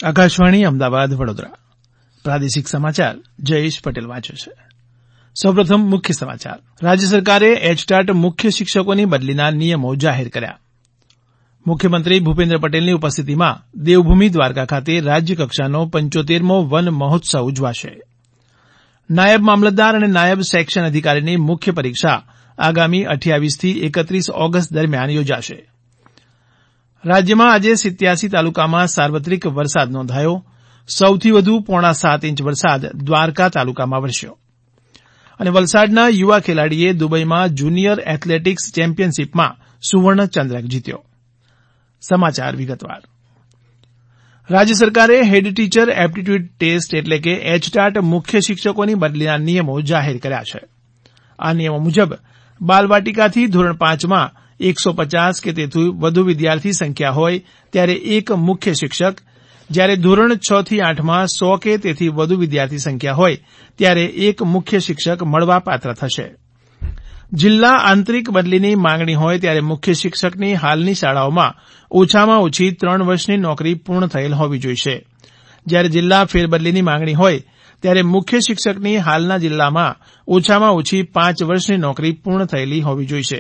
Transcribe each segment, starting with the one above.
આકાશવાણી અમદાવાદ વડોદરા પ્રાદેશિક સમાચાર જયેશ પટેલ વાંચે છે. સૌપ્રથમ મુખ્ય સમાચાર. રાજ્ય સરકારે એચટાટ મુખ્ય શિક્ષકોની બદલીના નિયમો જાહેર કર્યા. મુખ્યમંત્રી ભૂપેન્દ્ર પટેલની ઉપસ્થિતિમાં દેવભૂમિ દ્વારકા ખાતે રાજ્યકક્ષાનો 75મો વન મહોત્સવ ઉજવાશે. નાયબ મામલતદાર અને નાયબ સેક્શન અધિકારીની મુખ્ય પરીક્ષા આગામી 28 થી 31 ઓગસ્ટ દરમિયાન યોજાશે. રાજ્યમાં આજે 87 તાલુકામાં સાર્વત્રિક વરસાદ નોંધાયો. સૌથી વધુ 7.5 ઇંચ વરસાદ દ્વારકા તાલુકામાં વરસ્યો. અને વલસાડના યુવા ખેલાડીએ દુબઈમાં જુનિયર એથ્લેટિક્સ ચેમ્પિયનશીપમાં સુવર્ણ ચંદ્રક જીત્યો. સમાચાર વિગતવાર. રાજ્ય સરકારે હેડ ટીચર એપ્ટિટ્યૂડ ટેસ્ટ એટલે કે એચટાટ મુખ્ય શિક્ષકોની બદલીના નિયમો જાહેર કર્યા છે. આ નિયમો મુજબ બાલવાટિકાથી ધોરણ 5માં 150 કે તેથી વધુ વિદ્યાર્થી સંખ્યા હોય ત્યારે એક મુખ્ય શિક્ષક, જ્યારે ધોરણ 6 થી 8માં 100 કે તેથી વધુ વિદ્યાર્થી સંખ્યા હોય ત્યારે એક મુખ્ય શિક્ષક મળવાપાત્ર થશે. જિલ્લા આંતરિક બદલીની માંગણી હોય ત્યારે મુખ્ય શિક્ષકની હાલની શાળાઓમાં ઓછામાં ઓછી 3 વર્ષની નોકરી પૂર્ણ થયેલ હોવી જોઇશે. જ્યારે જિલ્લા ફેરબદલીની માંગણી હોય ત્યારે મુખ્ય શિક્ષકની હાલના જિલ્લામાં ઓછામાં ઓછી 5 વર્ષની નોકરી પૂર્ણ થયેલી હોવી જોઇશે.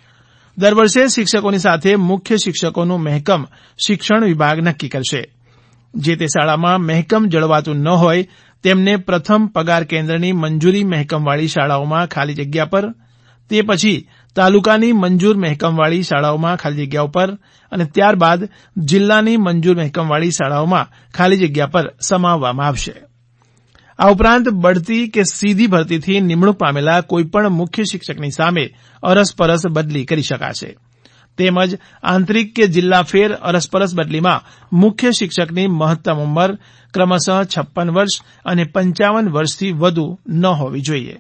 દર વર્ષે શિક્ષકોની સાથે મુખ્ય શિક્ષકોનું મહેકમ શિક્ષણ વિભાગ નક્કી કરશે. જે તે શાળામાં મહેકમ જળવાતું ન હોય તેમને પ્રથમ પગાર કેન્દ્રની મંજૂરી મહેકમવાળી શાળાઓમાં ખાલી જગ્યા પર, તે પછી તાલુકાની મંજૂર મહેકમવાળી શાળાઓમાં ખાલી જગ્યાઓ પર અને ત્યારબાદ જિલ્લાની મંજૂર મહેકમવાળી શાળાઓમાં ખાલી જગ્યા પર સમાવવામાં આવશે. આ ઉપરાંત બઢતી કે સીધી ભરતીથી નિમણૂક પામેલા કોઈપણ મુખ્ય શિક્ષકની સામે અરસપરસ બદલી કરી શકાશે. તેમજ આંતરિક કે જિલ્લા ફેર અરસપરસ બદલીમાં મુખ્ય શિક્ષકની મહત્તમ ઉંમર ક્રમશઃ 56 વર્ષ અને 55 વર્ષથી વધુ ન હોવી જોઈએ.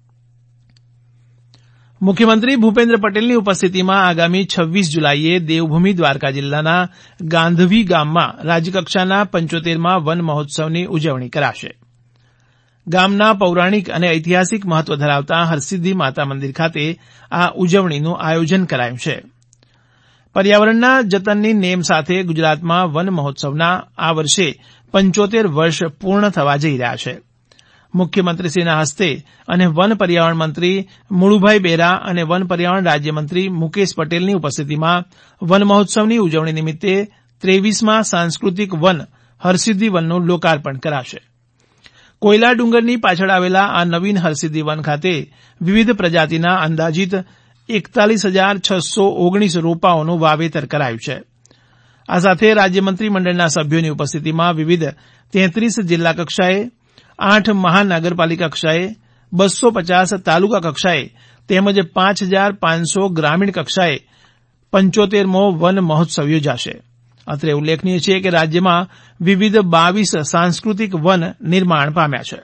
મુખ્યમંત્રી ભૂપેન્દ્ર પટેલની ઉપસ્થિતિમાં આગામી 26 જુલાઈએ દેવભૂમિ દ્વારકા જિલ્લાના ગાંધવી ગામમાં રાજ્યકક્ષાના 75મા વન મહોત્સવની ઉજવણી કરાશે. ગામના પૌરાણિક અને ઐતિહાસિક મહત્વ ધરાવતા હરસિદ્ધિ માતા મંદિર ખાતે આ ઉજવણીનું આયોજન કરાયું છે. પર્યાવરણના જતનની નેમ સાથે ગુજરાતમાં વન મહોત્સવના આ વર્ષે 75 વર્ષ પૂર્ણ થવા જઈ રહ્યા છે. મુખ્યમંત્રીશ્રીના હસ્તે અને વન પર્યાવરણ મંત્રી મુળુભાઈ બેરા અને વન પર્યાવરણ રાજ્યમંત્રી મુકેશ પટેલની ઉપસ્થિતિમાં વન મહોત્સવની ઉજવણી નિમિત્તે 23મા સાંસ્કૃતિક વન હરસિદ્ધિ વનનું લોકાર્પણ કરાશે. કોયલા ડુંગરની પાછળ આવેલા આ નવીન હરસિદ્ધિ વન ખાતે વિવિધ પ્રજાતિના અંદાજિત 41,619 રોપાઓનું વાવેતર કરાયું છે. આ સાથે રાજ્યમંત્રી મંડળના સભ્યોની ઉપસ્થિતિમાં વિવિધ 33 જિલ્લા કક્ષાએ, 8 મહાનગરપાલિકા કક્ષાએ, 250 તાલુકા કક્ષાએ તેમજ 5,500 ગ્રામીણ કક્ષાએ 75મો વન મહોત્સવ યોજાશે. અત્રે ઉલ્લેખનીય છે કે રાજ્યમાં વિવિધ 22 સાંસ્કૃતિક વન નિર્માણ પામ્યા છે.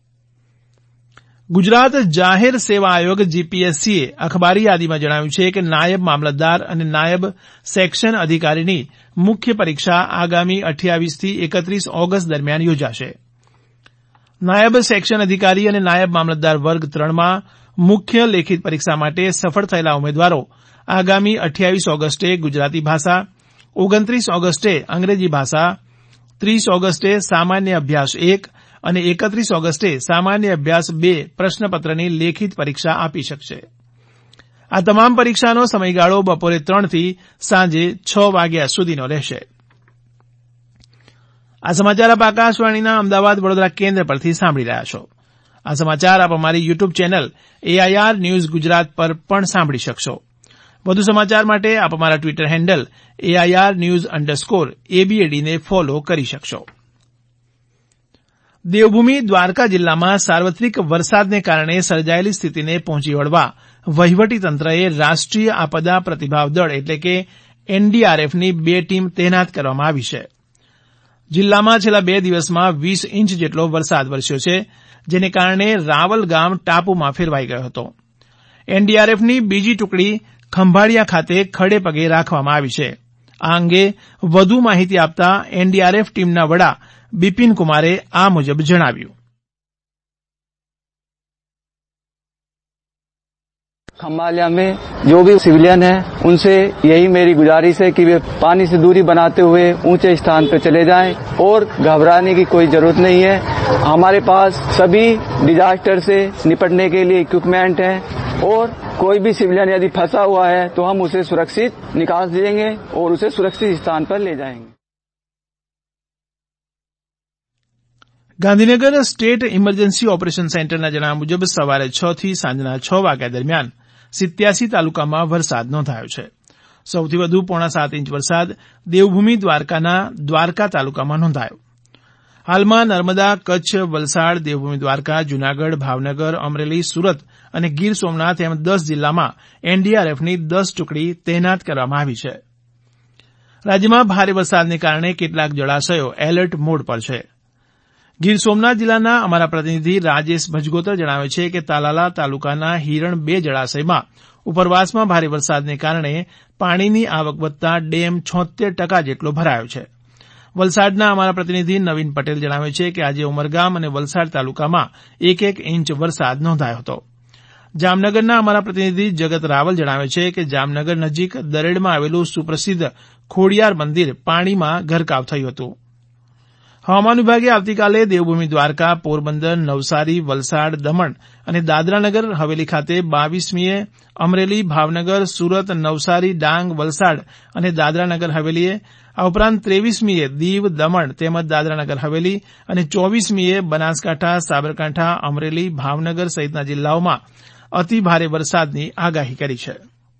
ગુજરાત જાહેર સેવા આયોગ જીપીએસસીએ અખબારી યાદીમાં જણાવ્યું છે કે નાયબ મામલતદાર અને નાયબ સેક્શન અધિકારીની મુખ્ય પરીક્ષા આગામી 28 થી 31 ઓગસ્ટ દરમિયાન યોજાશે. નાયબ સેક્શન અધિકારી અને નાયબ મામલતદાર વર્ગ 3માં મુખ્ય લેખિત પરીક્ષા માટે સફળ થયેલા ઉમેદવારો આગામી 28 ઓગસ્ટે ગુજરાતી ભાષા, 29 ઓગસ્ટે અંગ્રેજી ભાષા, 30 ઓગસ્ટે સામાન્ય અભ્યાસ 1 અને 31 ઓગસ્ટે સામાન્ય અભ્યાસ 2 પ્રશ્નપત્રની લેખિત પરીક્ષા આપી શકશે. આ તમામ પરીક્ષાનો સમયગાળો બપોરે 3 થી સાંજે 6 વાગ્યા સુધીનો રહેશે. આ સમાચાર આપ આકાશવાણીના અમદાવાદ વડોદરા કેન્દ્ર પરથી સાંભળી રહ્યા છો. આ સમાચાર આપ અમારી YouTube channel AIR news Gujarat પર પણ સાંભળી શકશો. વધુ સમાચાર માટે આપ અમારા ટ્વિટર હેન્ડલ AIR_news_ABAD ને ફોલો કરી શકશો. દેવભૂમિ દ્વારકા જિલ્લામાં સાર્વત્રિક વરસાદને કારણે સર્જાયેલી સ્થિતિને પહોંચી વળવા વહીવટીતંત્રએ રાષ્ટ્રીય આપદા પ્રતિભાવ દળ એટલે કે NDRFની 2 ટીમ તહેનાત કરવામાં આવી છે. જિલ્લામાં છેલ્લા 2 દિવસમાં 20 ઇંચ જેટલો વરસાદ વરસ્યો છે, જેને કારણે રાવલ ગામ ટાપુમાં ફેરવાઈ ગયો હતો. NDRFની બીજી ટુકડી ખંભાળિયા ખાતે ખડે પગે રાખવામાં આવી છે. આ અંગે વધુ માહિતી આપતા NDRF ટીમના વડા બિપિન કુમારે આ મુજબ જણાવ્યું. खम्बालिया में जो भी सिविलियन है उनसे यही मेरी गुजारिश है कि वे पानी से दूरी बनाते हुए ऊंचे स्थान पर चले जाएं और घबराने की कोई जरूरत नहीं है। हमारे पास सभी डिजास्टर से निपटने के लिए इक्विपमेंट है और कोई भी सिविलियन यदि फंसा हुआ है तो हम उसे सुरक्षित निकाल देंगे और उसे सुरक्षित स्थान पर ले जाएंगे। ગાંધીનગર સ્ટેટ ઇમરજન્સી ઓપરેશન સેન્ટરના જણાવ્યા મુજબ સવારે 6 થી સાંજના 6 વાગ્યા દરમિયાન 87 તાલુકામાં વરસાદ નોંધાયો છે. સૌથી વધુ 6.5 ઇંચ વરસાદ દેવભૂમિ દ્વારકાના દ્વારકા તાલુકામાં નોંધાયો. હાલમાં નર્મદા, કચ્છ, વલસાડ, દેવભૂમિ દ્વારકા, જૂનાગઢ, ભાવનગર, અમરેલી, સુરત અને ગીર સોમનાથ એમ 10 જિલ્લામાં એનડીઆરએફની 10 ટુકડી તહેનાત કરવામાં આવી છે. રાજ્યમાં ભારે વરસાદને કારણે કેટલાક જળાશયો એલર્ટ મોડ પર છે. ગીર સોમનાથ જિલ્લાના અમારા પ્રતિનિધિ રાજેશ ભજગોતર જણાવે છે કે તાલાલા તાલુકાના હિરણ 2 જળાશયમાં ઉપરવાસમાં ભારે વરસાદને કારણે પાણીની આવક વધતા ડેમ 76% જેટલો ભરાયો છે. વલસાડના અમારા પ્રતિનિધિ નવીન પટેલ જણાવે છે કે આજે ઉમરગામ અને વલસાડ તાલુકામાં 1-1 ઇંચ વરસાદ નોંધાયો હતો. જામનગરના અમારા પ્રતિનિધિ જગત રાવલ જણાવે છે કે જામનગર નજીક દરેડમાં આવેલું સુપ્રસિદ્ધ ખોડિયાર મંદિર પાણીમાં ગરકાવ થયું હતું. હવામાન વિભાગે આવતીકાલે દેવભૂમિ દ્વારકા, પોરબંદર, નવસારી, વલસાડ, દમણ અને દાદરાનગર હવેલી ખાતે 22મીએ, અમરેલી, ભાવનગર, સુરત, નવસારી, ડાંગ, વલસાડ અને દાદરાનગર હવેલીએ, આ ઉપરાંત 23મીએ દીવ, દમણ તેમજ દાદરાનગર હવેલી અને 24મીએ બનાસકાંઠા, સાબરકાંઠા, અમરેલી, ભાવનગર સહિતના જિલ્લાઓમાં અતિ ભારે વરસાદની આગાહી કરી છે.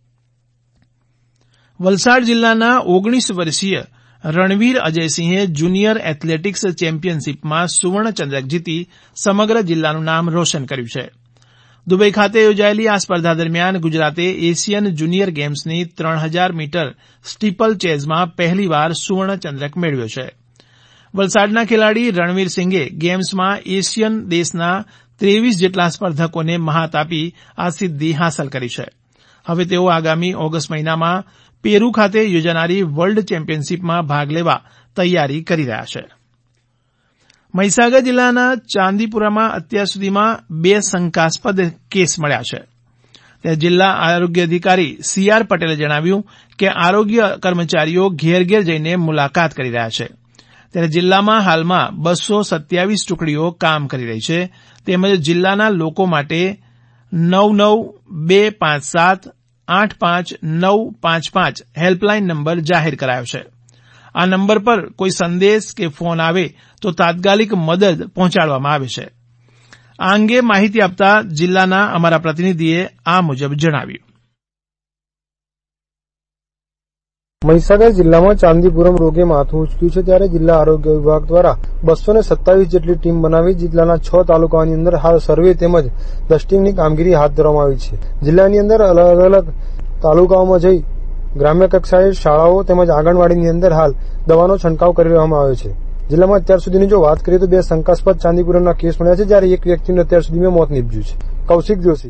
વલસાડ જિલ્લાના 19 વર્ષીય રણવીર અજયસિંહે જુનિયર એથ્લેટિક્સ ચેમ્પિયનશીપમાં સુવર્ણચંદ્રક જીતી સમગ્ર જિલ્લાનું નામ રોશન કર્યું છે. દુબઈ ખાતે યોજાયેલી આ સ્પર્ધા દરમિયાન ગુજરાતે એશિયન જુનિયર ગેમ્સની 3000 મીટર સ્ટીપલ ચેઝમાં પહેલીવાર સુવર્ણચંદ્રક મેળવ્યો છે. વલસાડના ખેલાડી રણવીર સિંઘે ગેમ્સમાં એશિયન દેશના 23 જેટલા સ્પર્ધકોને મહાત આપી આ સિદ્ધિ હાંસલ કરી છે. હવે તેઓ આગામી ઓગસ્ટ મહિનામાં પેરુ ખાતે યોજાનારી વર્લ્ડ ચેમ્પિયનશીપમાં ભાગ લેવા તૈયારી કરી રહ્યા છે. મહીસાગર જિલ્લાના ચાંદીપુરામાં અત્યાર સુધીમાં 2 શંકાસ્પદ કેસ મળ્યા છે. ત્યારે જિલ્લા આરોગ્ય અધિકારી સીઆર પટેલે જણાવ્યું કે આરોગ્ય કર્મચારીઓ ઘેર ઘેર જઈને મુલાકાત કરી રહ્યા છે. ત્યારે જિલ્લામાં હાલમાં 227 ટુકડીઓ કામ કરી રહી છે. તેમજ જિલ્લાના લોકો માટે 99-257 85-955 હેલ્પલાઇન નંબર જાહેર કરાયો છે. આ નંબર પર કોઈ સંદેશ કે ફોન આવે તો તાત્કાલિક મદદ પહોંચાડવામાં આવે છે. આ અંગે માહિતી આપતા જિલ્લાના અમારા પ્રતિનિધિએ આ મુજબ જણાવ્યું. મહીસાગર જિલ્લામાં ચાંદીપુરમ રોગે માથું ઉંચક્યું છે. ત્યારે જિલ્લા આરોગ્ય વિભાગ દ્વારા 227 જેટલી ટીમ બનાવી જિલ્લાના 6 તાલુકાઓની અંદર હાલ સર્વે તેમજ ડસ્ટિંગની કામગીરી હાથ ધરવામાં આવી છે. જિલ્લાની અંદર અલગ અલગ તાલુકાઓમાં જઈ ગ્રામ્ય કક્ષાએ શાળાઓ તેમજ આંગણવાડીની અંદર હાલ દવાનો છંટકાવ કરી દેવામાં આવ્યો છે. જિલ્લામાં અત્યાર સુધીની જો વાત કરીએ તો 2 શંકાસ્પદ ચાંદીપુરમના કેસ મળ્યા છે, જ્યારે એક વ્યક્તિનું અત્યાર સુધીમાં મોત નીપજ્યું છે. કૌશિક જોશી.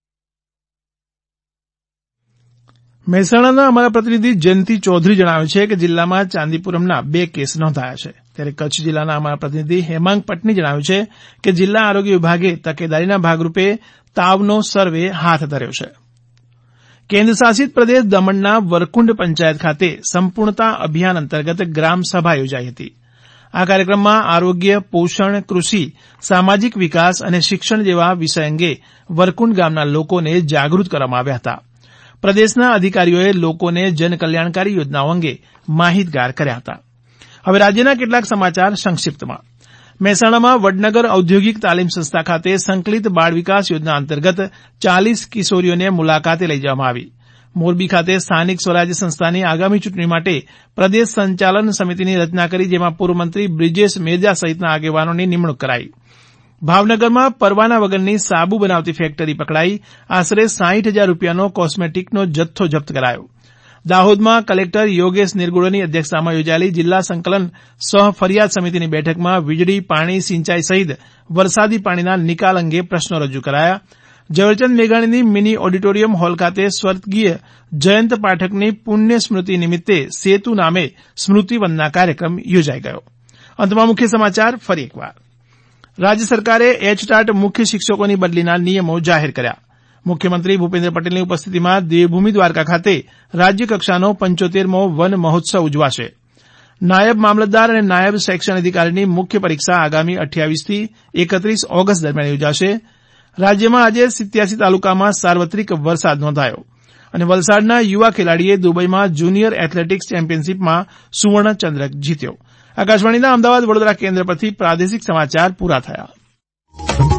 મહેસાણાના અમારા પ્રતિનિધિ જયંતિ ચૌધરી જણાવે છે કે જિલ્લામાં ચાંદીપુરમના 2 કેસ નોંધાયા છે. ત્યારે કચ્છ જિલ્લાના અમારા પ્રતિનિધિ હેમાંગ પટની જણાવ્યું છે કે જિલ્લા આરોગ્ય વિભાગે તકેદારીના ભાગરૂપે તાવનો સર્વે હાથ ધર્યો છે. કેન્દ્ર શાસિત પ્રદેશ દમણના વરકુંડ પંચાયત ખાતે સંપૂર્ણતા અભિયાન અંતર્ગત ગ્રામ સભા યોજાઈ હતી. આ કાર્યક્રમમાં આરોગ્ય, પોષણ, કૃષિ, સામાજિક વિકાસ અને શિક્ષણ જેવા વિષય અંગે વરકુંડ ગામના લોકોને જાગૃત કરવામાં આવ્યા હતા. પ્રદેશના અધિકારીઓએ લોકોને જનકલ્યાણકારી યોજનાઓ અંગે માહિતગાર કર્યા હતા. હવે રાજ્યના કેટલાક સમાચાર સંક્ષિપ્તમાં. મહેસાણામાં વડનગર ઔદ્યોગિક તાલીમ સંસ્થા ખાતે સંકલિત બાળ વિકાસ યોજના અંતર્ગત 40 કિશોરીઓને મુલાકાતે લઈ જવામાં આવી. મોરબી ખાતે સ્થાનિક સ્વરાજ્ય સંસ્થાની આગામી ચૂંટણી માટે પ્રદેશ સંચાલન સમિતિની રચના કરી, જેમાં પૂર્વ મંત્રી બ્રિજેશ મેરજા સહિતના આગેવાનોની નિમણૂક કરાઈ. ભાવનગરમાં પરવાના વગરની સાબુ બનાવતી ફેક્ટરી પકડાઈ. આશરે 60,000 રૂપિયાનો કોસ્મેટિકનો જથ્થો જપ્ત કરાયો. દાહોદમાં કલેક્ટર યોગેશ નિરગુડેની અધ્યક્ષતામાં યોજાયેલી જિલ્લા સંકલન સહ ફરિયાદ સમિતિની બેઠકમાં વીજળી, પાણી, સિંચાઈ સહિત વરસાદી પાણીના નિકાલ અંગે પ્રશ્નો રજૂ કરાયા. ઝવેરચંદ મેઘાણીની મિની ઓડિટોરિયમ હોલ ખાતે સ્વર્ગીય જયંત પાઠકની પુણ્ય સ્મૃતિ નિમિત્તે સેતુ નામે સ્મૃતિવંદના કાર્યક્રમ યોજાઈ ગયો. અંતમાં મુખ્ય સમાચાર ફરી એકવાર. રાજ્ય સરકારે એચટાટ મુખ્ય શિક્ષકોની બદલીના નિયમો જાહેર કર્યા. મુખ્યમંત્રી ભૂપેન્દ્ર પટેલની ઉપસ્થિતિમાં દેવભૂમિ દ્વારકા ખાતે રાજ્યકક્ષાનો 75મો વન મહોત્સવ ઉજવાશે. નાયબ મામલતદાર અને નાયબ સેક્શન અધિકારીની મુખ્ય પરીક્ષા આગામી 28 થી 31 ઓગસ્ટ દરમિયાન યોજાશે. રાજ્યમાં આજે 87 તાલુકામાં સાર્વત્રિક વરસાદ નોંધાયો અને વલસાડના યુવા ખેલાડીએ દુબઈમાં જુનિયર એથ્લેટિક્સ ચેમ્પિયનશીપમાં સુવર્ણ ચંદ્રક જીત્યો. આકાશવાણીના અમદાવાદ વડોદરા કેન્દ્ર પરથી પ્રાદેશિક સમાચાર પૂરા થયા.